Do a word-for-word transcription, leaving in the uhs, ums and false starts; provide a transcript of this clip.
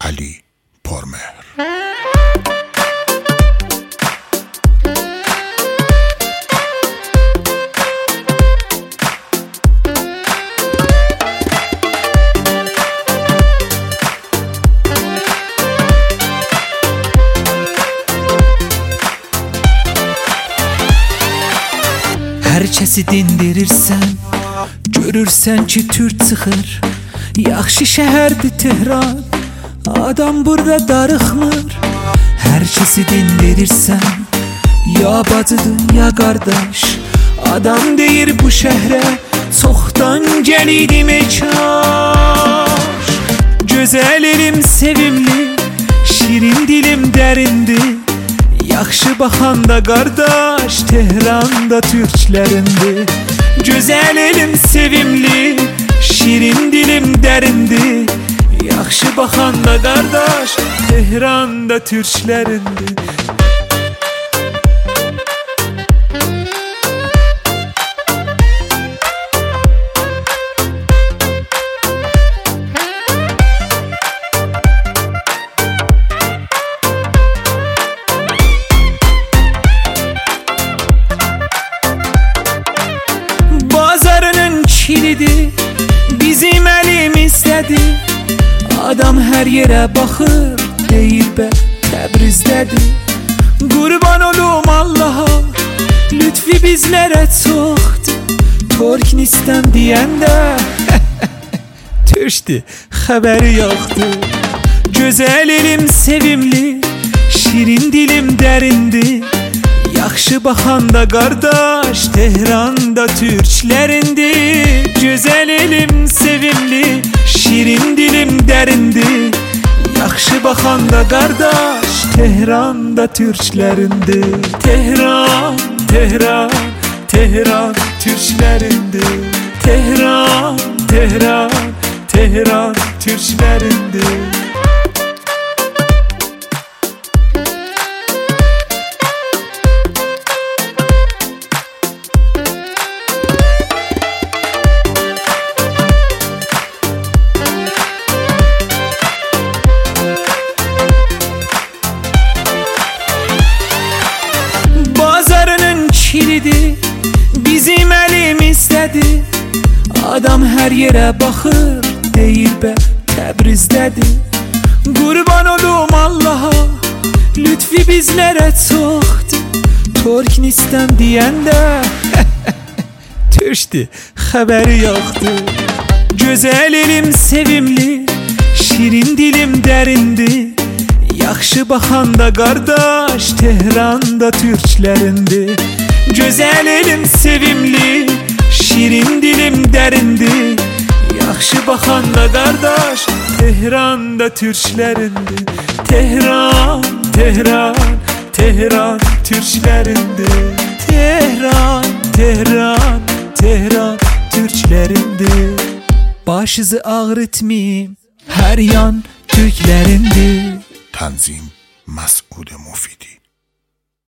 علی پرمهر. Hər kəsi dindirirsən, görürsən ki tür çıxır. Yaxşı şəhərdir Tehran, adam burada darıxmır. Hər kəsi dindirirsən, ya bacıdır ya qardaş. Adam deyir bu şəhrə çoxdan gəlidi mekaş. Gözəl elim sevimli, şirin dilim dərindir. Yaxşı baxanda qardaş, Tehranda türklərindir. Gözəl elim sevimli, şirin dilim dərindir. Yaxşı baxanda qardaş, Tehranda türklərindir. Kilidi bizim əlimizdədir. Adam hər yerə baxır, deyir bə Təbrizdədir. Qurban olum Allaha, lütfi bizlərə çoxdur. Türknistan deyəndə türkdür, xəbəri yoxdur. Gözəl elim sevimli, şirin dilim dərindir. Yaxşı baxanda qardaş, Tehranda türklərindir. Gözəl elim sevimli, şirin dilim dərindir. Yaxşı baxanda qardaş, Tehranda türklərindir. Tehran, Tehran, Tehran türklərindir. Tehran, Tehran, Tehran türklərindir. Kilidi bizim əlimizdədir. Adam hər yerə baxır, deyir bə Təbrizdədir. Qurban olum Allaha, lütfi bizlərə çoxdur. Türknistan deyəndə türkdür, xəbəri yoxdur. Gözəl elim sevimli, şirin dilim dərindir. Yaxşı baxanda qardaş, Tehranda türklərindir. Gözəl elim sevimli, şirin dilim dərindir. Yaxşı baxanda qardaş, Tehranda türklərindir. Tehran, Tehran, Tehran türklərindir. Tehran, Tehran, Tehran türklərindir. Başınızı ağrıtmayım, hər yan türklərindir. تنظیم مسعود مفیدی.